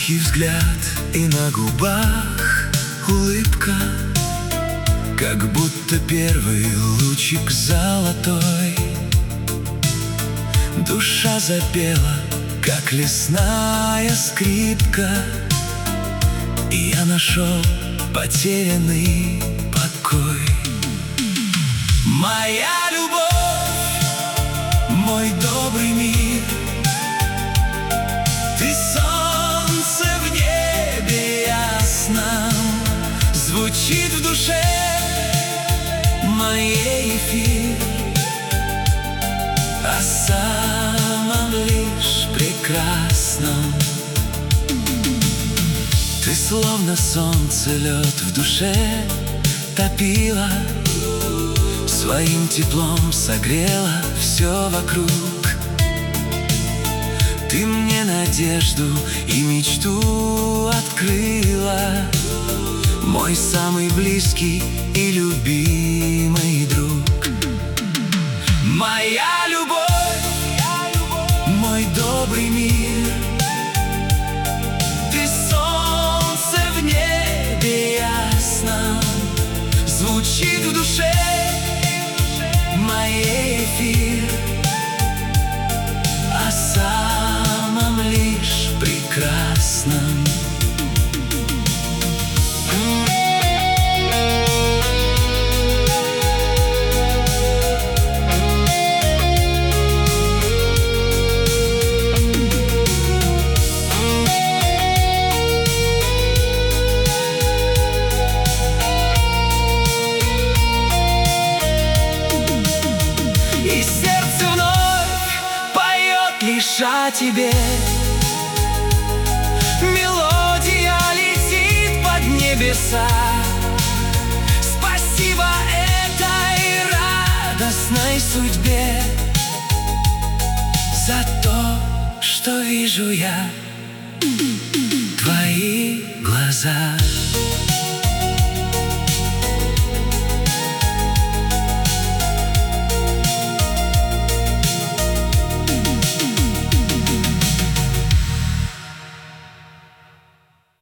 тихий взгляд, и на губах улыбка, как будто первый лучик золотой. Душа запела, как лесная скрипка, и я нашел потерянный покой. Моя любовь, мой добрый мир, ты солнце в небе ясном, звучит в душе моей эфир о самом лишь прекрасном. Ты словно солнце, лед в душе топила, своим теплом согрела все вокруг. Ты мне надежду и мечту открыла, мой самый близкий и любимый друг. Моя любовь, мой добрый мир, ты солнце в небе ясном, звучит в душе моей эфир о самом лишь прекрасном. И сердце вновь поет лишь о тебе, мелодия летит под небеса. Спасибо этой радостной судьбе за то, что вижу я твои глаза.